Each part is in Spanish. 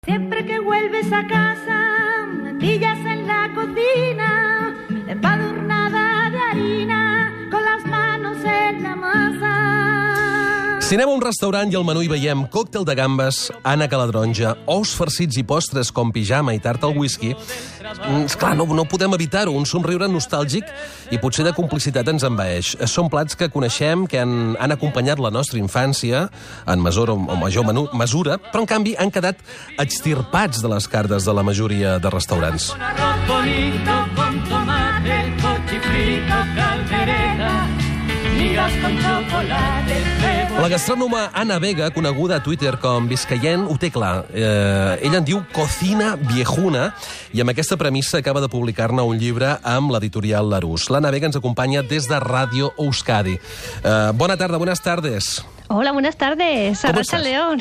Siempre que vuelves a casa, me pillas en la cocina, empadurnada de harina, con las manos en la masa. Si anem a un restaurant i al menú hi veiem còctel de gambes, ànec a la taronja, ous farcits i postres com pijama i tarta al whisky, esclar, no podem evitar-ho. Un somriure nostàlgic i potser de complicitat ens envaeix. Són plats que coneixem, que han acompanyat la nostra infància, en major o major mesura, però en canvi han quedat extirpats de les cartes de la majoria de restaurants. Con arroz bonito, con tomate, cochifrito, caldereta, migas con chocolate, La gastrònoma Ana Vega, coneguda a Twitter com Vizcaient, ho té clar. Ella en diu Cocina Viejuna i amb aquesta premissa acaba de publicar-ne un llibre amb l'editorial Larús. L'Ana Vega ens acompanya des de Ràdio Euskadi. Bona tarda, buenas tardes. Hola, buenas tardes. Arracha León.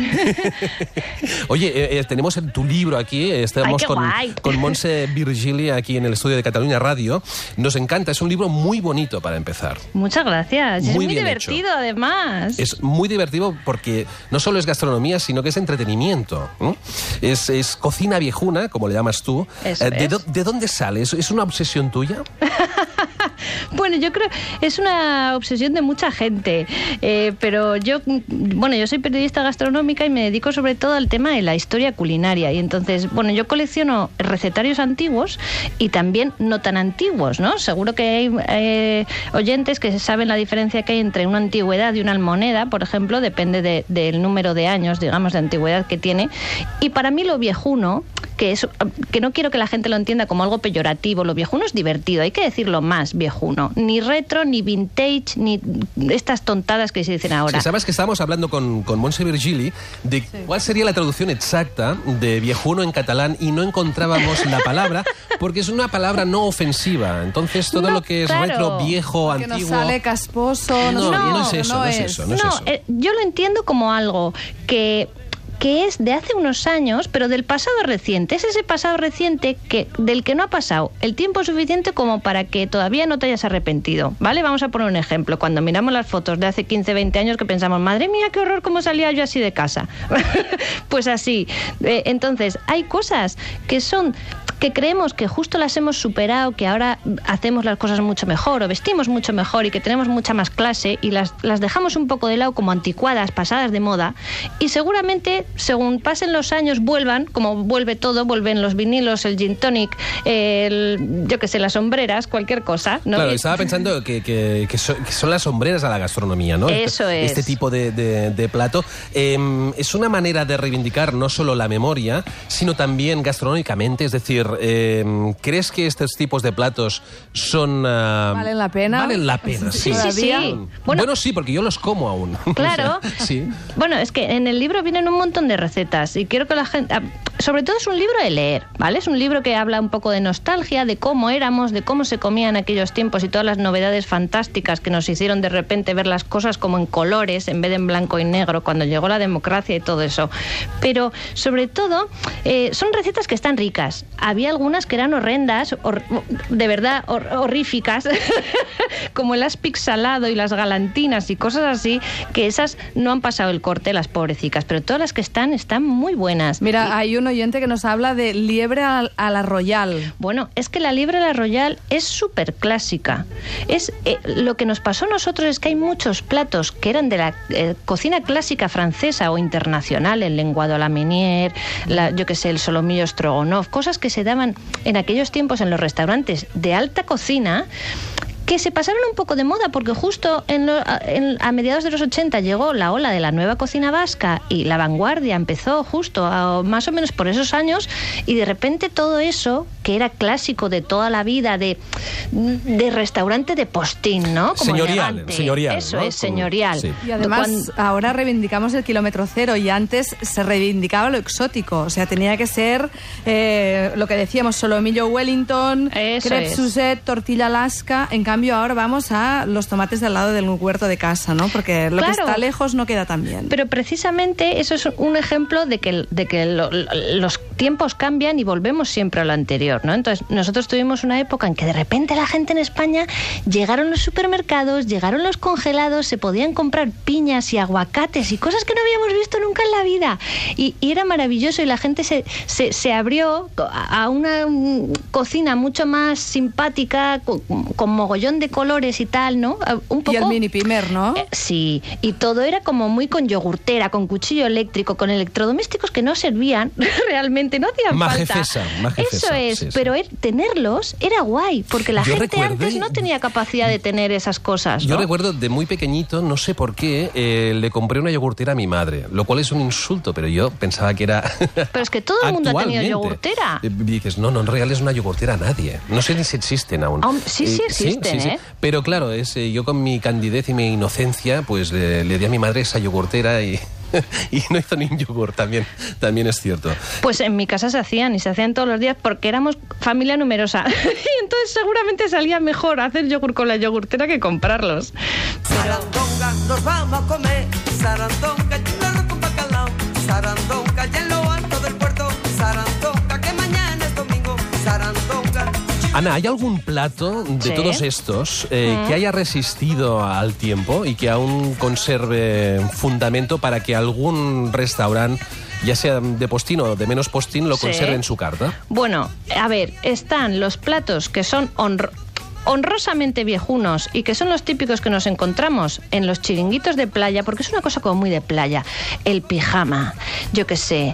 Oye, tenemos tu libro aquí. Estamos con Montse Virgili aquí en el estudio de Cataluña Radio. Nos encanta. Es un libro muy bonito para empezar. Muchas gracias. Es muy divertido, hecho. Además. Es muy divertido porque no solo es gastronomía, sino que es entretenimiento. Es cocina viejuna, como le llamas tú. ¿De dónde sale? ¿Es una obsesión tuya? Bueno, yo creo es una obsesión de mucha gente, pero yo soy periodista gastronómica y me dedico sobre todo al tema de la historia culinaria, y entonces, yo colecciono recetarios antiguos y también no tan antiguos, ¿no? Seguro que hay oyentes que saben la diferencia que hay entre una antigüedad y una almoneda, por ejemplo, depende del número de años, digamos, de antigüedad que tiene, y para mí lo viejuno, que no quiero que la gente lo entienda como algo peyorativo, lo viejuno es divertido, hay que decirlo más viejuno, ni retro, ni vintage, ni estas tontadas que se dicen ahora. Sí, sabes que estábamos hablando con Montse Virgili de cuál sería la traducción exacta de viejuno en catalán y no encontrábamos la palabra, porque es una palabra no ofensiva, entonces todo lo que es retro, viejo, porque antiguo... no sale casposo, no es eso. Yo lo entiendo como algo que es de hace unos años, pero del pasado reciente. Es ese pasado reciente del que no ha pasado el tiempo suficiente como para que todavía no te hayas arrepentido, ¿vale? Vamos a poner un ejemplo. Cuando miramos las fotos de hace 15, 20 años que pensamos, madre mía, qué horror, cómo salía yo así de casa. Pues así. Entonces, hay cosas que creemos que justo las hemos superado, que ahora hacemos las cosas mucho mejor o vestimos mucho mejor y que tenemos mucha más clase, y las dejamos un poco de lado como anticuadas, pasadas de moda, y seguramente según pasen los años vuelvan, como vuelve todo, vuelven los vinilos, el gin tonic, las sombreras, cualquier cosa, ¿no? Claro, estaba pensando que son las sombreras a la gastronomía, ¿no? Eso es. Este tipo de plato. Es una manera de reivindicar no solo la memoria, sino también gastronómicamente, es decir, ¿crees que estos tipos de platos son... ¿Valen la pena? Valen la pena, sí. Sí. Bueno, sí, porque yo los como aún. Claro. Sí. Bueno, es que en el libro vienen un montón de recetas y quiero que la gente... Sobre todo es un libro de leer, ¿vale? Es un libro que habla un poco de nostalgia, de cómo éramos, de cómo se comía en aquellos tiempos y todas las novedades fantásticas que nos hicieron de repente ver las cosas como en colores en vez de en blanco y negro cuando llegó la democracia y todo eso. Pero sobre todo son recetas que están ricas. Había algunas que eran horrendas, de verdad horríficas, como el aspic salado y las galantinas y cosas así, que esas no han pasado el corte, las pobrecicas, pero todas las que están muy buenas. Mira, hay un oyente que nos habla de liebre a la royal. Bueno, es que la liebre a la royal es súper clásica. Lo que nos pasó a nosotros es que hay muchos platos que eran de la cocina clásica francesa o internacional, el lenguado a la meunier, el solomillo strogonoff, cosas que se daban en aquellos tiempos en los restaurantes de alta cocina, que se pasaron un poco de moda porque justo a mediados de los 80 llegó la ola de la nueva cocina vasca y la vanguardia empezó justo más o menos por esos años, y de repente todo eso que era clásico de toda la vida de restaurante de postín, ¿no? Como señorial, eso, ¿no? Es señorial. Sí. Y además ahora reivindicamos el kilómetro cero, y antes se reivindicaba lo exótico, o sea, tenía que ser lo que decíamos, solomillo Wellington, crepe Suzette, tortilla Alaska. En cambio cambio ahora vamos a los tomates de al lado del huerto de casa, ¿no? Porque lo que está lejos no queda tan bien. Pero precisamente eso es un ejemplo de que los tiempos cambian y volvemos siempre a lo anterior, ¿no? Entonces, nosotros tuvimos una época en que de repente la gente en España llegaron los supermercados, llegaron los congelados, se podían comprar piñas y aguacates y cosas que no habíamos visto nunca en la vida. Y era maravilloso y la gente se abrió a una cocina mucho más simpática, con mogollón de colores y tal, ¿no? Un poco, y el mini pimer, ¿no? Sí, y todo era como muy con yogurtera, con cuchillo eléctrico, con electrodomésticos que no servían realmente, no hacían falta. Eso es, sí, pero tenerlos era guay, porque la gente antes no tenía capacidad de tener esas cosas, ¿no? Yo recuerdo de muy pequeñito, no sé por qué, le compré una yogurtera a mi madre, lo cual es un insulto, pero yo pensaba que era... Pero es que todo el mundo ha tenido yogurtera. Y dices, no, en realidad es una yogurtera a nadie. No sé ni si existen aún. Sí existen, ¿eh? Pero claro, yo con mi candidez y mi inocencia, pues le di a mi madre esa yogurtera y no hizo ni un yogur, también es cierto. Pues en mi casa se hacían todos los días porque éramos familia numerosa y entonces seguramente salía mejor hacer yogur con la yogurtera que comprarlos. Sarandonga, nos vamos a comer, sarandonga, churro con bacalao, sarandonga, y en lo alto del puerto, sarandonga, que mañana es domingo, sarandonga. Ana, ¿hay algún plato de todos estos que haya resistido al tiempo y que aún conserve fundamento para que algún restaurante, ya sea de postín o de menos postín, lo conserve en su carta? Bueno, a ver, están los platos que son honrosamente viejunos y que son los típicos que nos encontramos en los chiringuitos de playa, porque es una cosa como muy de playa. El pijama, yo qué sé,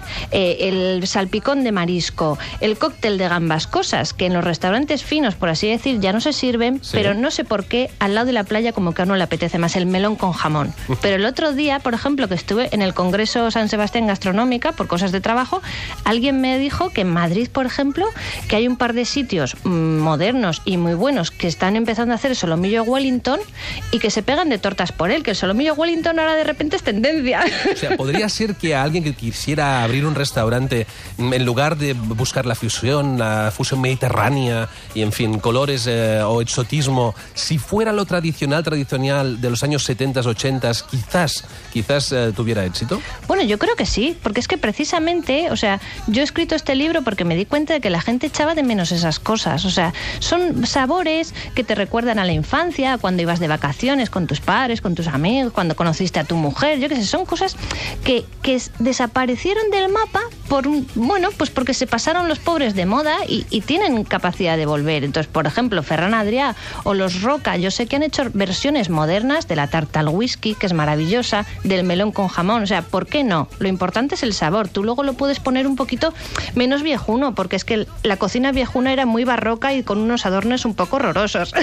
el salpicón de marisco, el cóctel de gambas, cosas que en los restaurantes finos, por así decir, ya no se sirven, pero no sé por qué al lado de la playa como que a uno le apetece más el melón con jamón. Pero el otro día, por ejemplo, que estuve en el Congreso San Sebastián Gastronómica por cosas de trabajo, alguien me dijo que en Madrid, por ejemplo, que hay un par de sitios modernos y muy buenos que están empezando a hacer el solomillo Wellington y que se pegan de tortas por él, que el solomillo Wellington ahora de repente es tendencia. O sea, podría ser que a alguien que quisiera abrir un restaurante, en lugar de buscar la fusión mediterránea y, en fin, colores o exotismo, si fuera lo tradicional de los años 70, 80, quizás tuviera éxito. Bueno, yo creo que sí, porque es que precisamente, o sea, yo he escrito este libro porque me di cuenta de que la gente echaba de menos esas cosas. O sea, son sabores que te recuerdan a la infancia, cuando ibas de vacaciones con tus padres, con tus amigos, cuando conociste a tu mujer, yo qué sé, son cosas que desaparecieron del mapa pues porque se pasaron los pobres de moda y tienen capacidad de volver. Entonces, por ejemplo, Ferran Adrià o los Roca, yo sé que han hecho versiones modernas de la tarta al whisky, que es maravillosa, del melón con jamón, o sea, ¿por qué no? Lo importante es el sabor, tú luego lo puedes poner un poquito menos viejuno, porque es que la cocina viejuna era muy barroca y con unos adornos un poco horrorosos.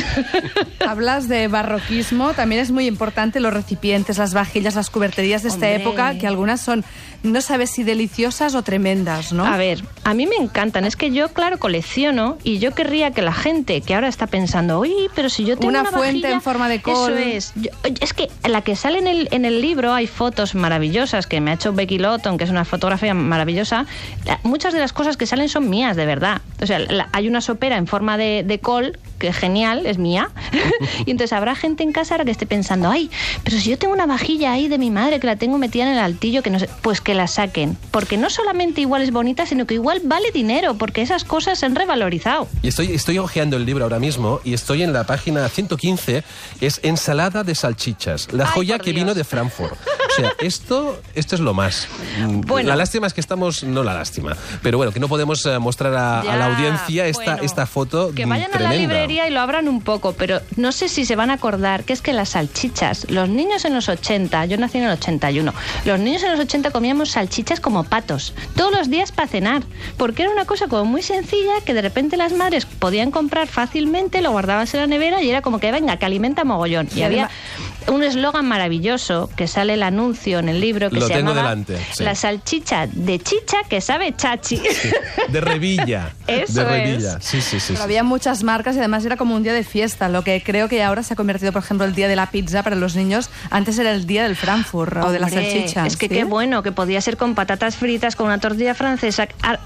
Hablas de barroquismo, también es muy importante los recipientes, las vajillas, las cuberterías de esta época, que algunas son, no sabes si deliciosas o tremendas, ¿no? A ver, a mí me encantan, es que yo, claro, colecciono y yo querría que la gente que ahora está pensando, oye, pero si yo tengo una fuente vajilla, en forma de col. Eso es. Es que la que sale en el libro hay fotos maravillosas que me ha hecho Becky Lawton, que es una fotografía maravillosa. Muchas de las cosas que salen son mías, de verdad. O sea, hay una sopera en forma de col, que es genial, es mía. Y entonces habrá gente en casa ahora que esté pensando, ay, pero si yo tengo una vajilla ahí de mi madre que la tengo metida en el altillo, que no sé, pues que la saquen. Porque no solamente igual es bonita, sino que igual vale dinero, porque esas cosas se han revalorizado. Y estoy hojeando el libro ahora mismo y estoy en la página 115, es ensalada de salchichas, la joya que vino de Frankfurt. O sea, esto es lo más. Bueno, la lástima es que no la lástima, pero bueno, que no podemos mostrar a la audiencia esta foto que vayan tremenda. A la librería y lo abran un poco, pero no sé si se van a acordar que es que las salchichas, los niños en los 80, yo nací en el 81, los niños en los 80 comíamos salchichas como patos, todos los días para cenar, porque era una cosa como muy sencilla que de repente las madres podían comprar fácilmente, lo guardabas en la nevera y era como que venga, que alimenta mogollón. Y había un eslogan maravilloso que sale el anuncio en el libro que se llamaba delante, sí. La salchicha de chicha que sabe chachi. Sí, de Revilla. Eso de Revilla. es. Sí. Pero había muchas marcas y además era como un día de fiesta, lo que creo que ahora se ha convertido, por ejemplo, el día de la pizza para los niños. Antes era el día del Frankfurt o de la salchicha. Es que ¿sí? qué bueno, que podía ser con patatas fritas, con una tortilla francesa.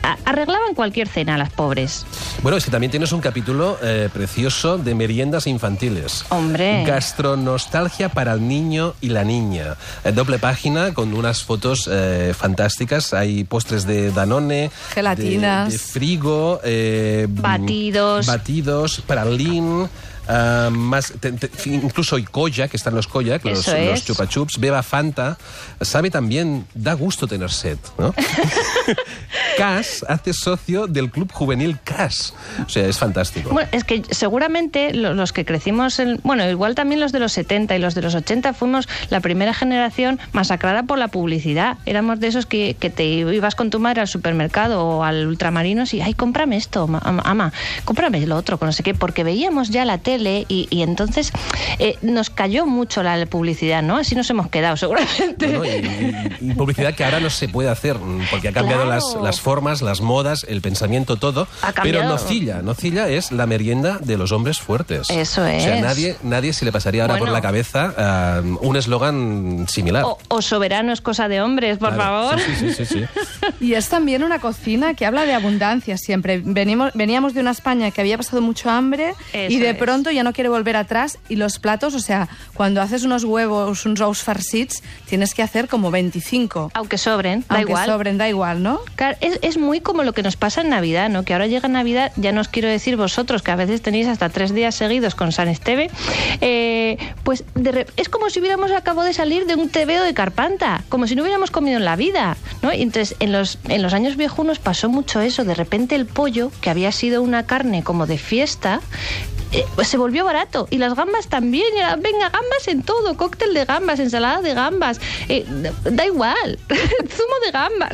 arreglaban cualquier cena las pobres. Bueno, es que también tienes un capítulo precioso de meriendas infantiles. Hombre. Gastronostalgia para el niño y la niña. Doble página con unas fotos fantásticas. Hay postres de Danone, gelatinas, de Frigo, batidos, pralín. Incluso Koyak, que están los Koyak, los Chupa Chups, beba Fanta. Sabe también, da gusto tener sed, ¿no? CAS hace socio del Club Juvenil CAS. O sea, es fantástico. Bueno, es que seguramente los que crecimos, bueno, igual también los de los 70 y los de los 80 fuimos la primera generación masacrada por la publicidad. Éramos de esos que te ibas con tu madre al supermercado o al Ultramarinos y, ay, cómprame esto, ama, cómprame lo otro, no sé qué, porque veíamos ya la tele y entonces nos cayó mucho la publicidad, ¿no? Así nos hemos quedado, seguramente. Bueno, y publicidad que ahora no se puede hacer, porque ha cambiado las formas, las modas, el pensamiento, todo. Pero nocilla es la merienda de los hombres fuertes. Eso es. O sea, nadie se le pasaría ahora por la cabeza un eslogan similar. O soberano es cosa de hombres, por favor. Sí. Y es también una cocina que habla de abundancia siempre. Veníamos de una España que había pasado mucho hambre y de pronto ya no quiere volver atrás, y los platos, o sea, cuando haces unos ous farcits, tienes que hacer como 25. Aunque sobren, da igual, ¿no? Claro, es muy como lo que nos pasa en Navidad, ¿no? Que ahora llega Navidad, ya no os quiero decir vosotros, que a veces tenéis hasta 3 días seguidos con San Esteve, pues es como si hubiéramos acabado de salir de un tebeo de Carpanta, como si no hubiéramos comido en la vida, ¿no? Y entonces, en los años viejunos pasó mucho eso, de repente el pollo, que había sido una carne como de fiesta, pues se volvió barato, y las gambas también. Venga, gambas en todo, cóctel de gambas, ensalada de gambas, da igual, zumo de gambas.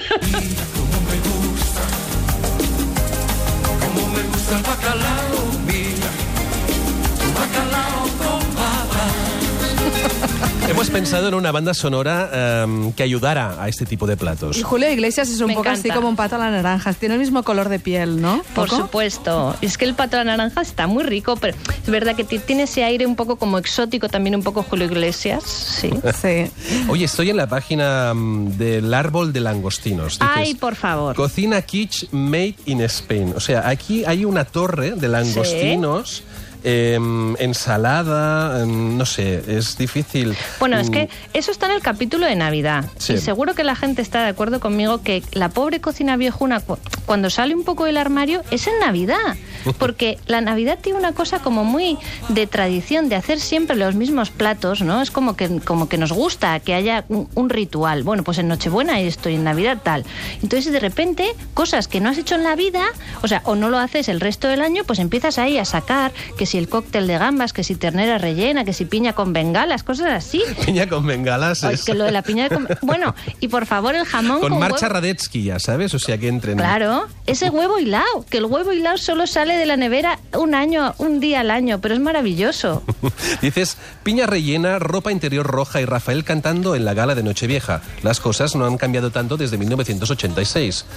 Como me gusta el bacalao, mira, tu bacalao con papas. Hemos pensado en una banda sonora que ayudara a este tipo de platos. Y Julio Iglesias es un poco así como un pato a la naranja. Tiene el mismo color de piel, ¿no? Por supuesto. Es que el pato a la naranja está muy rico, pero es verdad que tiene ese aire un poco como exótico, también un poco Julio Iglesias. Sí. Oye, estoy en la página del árbol de langostinos. Dices, ay, por favor. Cocina kitsch made in Spain. O sea, aquí hay una torre de langostinos. ¿Sí? Ensalada, no sé, es difícil. Bueno, es que eso está en el capítulo de Navidad. Sí. Y seguro que la gente está de acuerdo conmigo que la pobre cocina viejuna, cuando sale un poco del armario, es en Navidad. Porque la Navidad tiene una cosa como muy de tradición, de hacer siempre los mismos platos, ¿no? Es como que nos gusta que haya un ritual. Bueno, pues en Nochebuena esto y en Navidad tal. Entonces, de repente, cosas que no has hecho en la vida, o sea, o no lo haces el resto del año, pues empiezas ahí a sacar que si el cóctel de gambas, que si ternera rellena, que si piña con bengalas, cosas así. Piña con bengalas. Ay, que lo de la piña con... Bueno, y por favor el jamón con marcha huevo. Radetsky, ya sabes, o sea que entren. Claro, ese huevo hilado, que el huevo hilado solo sale de la nevera un día al año, pero es maravilloso. Dices, piña rellena, ropa interior roja y Rafael cantando en la gala de Nochevieja. Las cosas no han cambiado tanto desde 1986.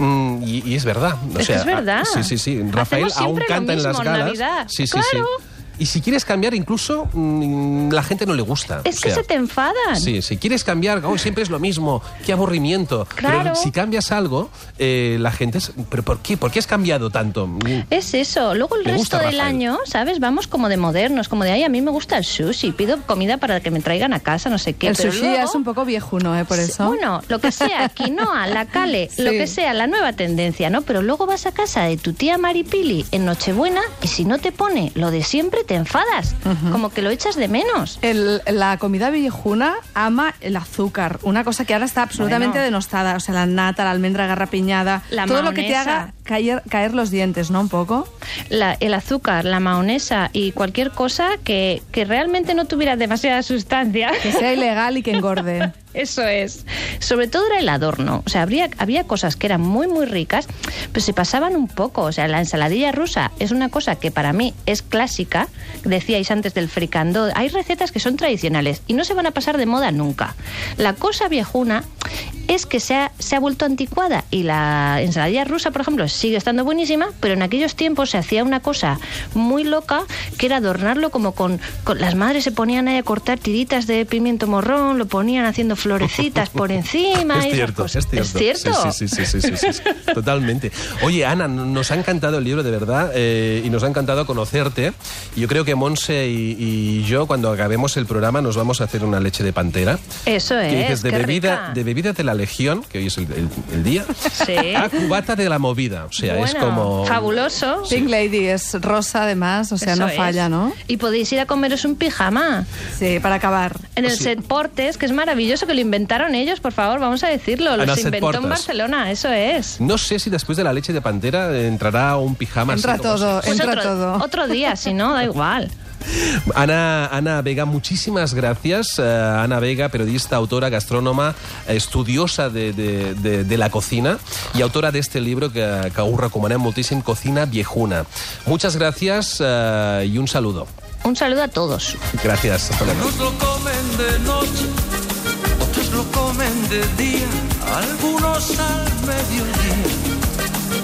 Y es verdad. Es verdad. Sí. Rafael aún canta en las galas. Navidad. Sí. Claro. Y si quieres cambiar, incluso la gente no le gusta. Es que se te enfadan. Sí, si quieres cambiar, siempre es lo mismo, qué aburrimiento. Claro. Pero si cambias algo, la gente es... ¿Pero por qué? ¿Por qué has cambiado tanto? Es eso. Luego el resto del año, ¿sabes? Vamos como de modernos, como de, ay, a mí me gusta el sushi, pido comida para que me traigan a casa, no sé qué. El pero sushi luego, es un poco viejuno, por eso. Bueno, lo que sea, quinoa, la cale, lo que sea, la nueva tendencia, ¿no? Pero luego vas a casa de tu tía Maripili en Nochebuena y si no te pone lo de siempre, te enfadas. Como que lo echas de menos. La comida viejuna ama el azúcar, una cosa que ahora está absolutamente denostada, o sea, la nata, la almendra garrapiñada, todo lo que te haga caer los dientes, ¿no? Un poco. El azúcar, la mahonesa y cualquier cosa que realmente no tuviera demasiada sustancia. Que sea ilegal y que engorde. Eso es. Sobre todo era el adorno. O sea, había cosas que eran muy, muy ricas, pero se pasaban un poco. O sea, la ensaladilla rusa es una cosa que para mí es clásica. Decíais antes del fricandó. Hay recetas que son tradicionales y no se van a pasar de moda nunca. La cosa viejuna es que se ha vuelto anticuada y la ensaladilla rusa, por ejemplo, sigue estando buenísima, pero en aquellos tiempos se hacía una cosa muy loca que era adornarlo como con las madres se ponían ahí a cortar tiritas de pimiento morrón, lo ponían haciendo florecitas por encima. Es y esas cierto, cosas. es cierto. ¿Es cierto? Sí, totalmente. Oye, Ana, nos ha encantado el libro, de verdad, y nos ha encantado conocerte. Y yo creo que Montse y yo, cuando acabemos el programa, nos vamos a hacer una leche de pantera. Eso es, que es de qué bebida, rica. de bebida de la Legión, que hoy es el día, Sí. a cubata de la movida. O sea, Bueno, es como... fabuloso. Pink Lady es rosa además, o sea, Eso no es. falla, ¿no? Y podéis ir a comeros un pijama Sí, para acabar. en el Sí. Set Portes, que es maravilloso, que lo inventaron ellos, por favor, vamos a decirlo. En el Los Set inventó en Portes. Barcelona, eso es. No sé si después de la leche de pantera entrará un pijama Entra así como todo, así. entra todo. Otro día, si no, da igual. Ana Vega, muchísimas gracias. Ana Vega, periodista, autora, gastrónoma, estudiosa de la cocina y autora de este libro que us recomanem moltíssim, Cocina Viejuna. Muchas gracias y un saludo. Un saludo a todos. Gracias. Hasta luego. Unos lo comen de noche, otros lo comen de día, algunos al mediodía.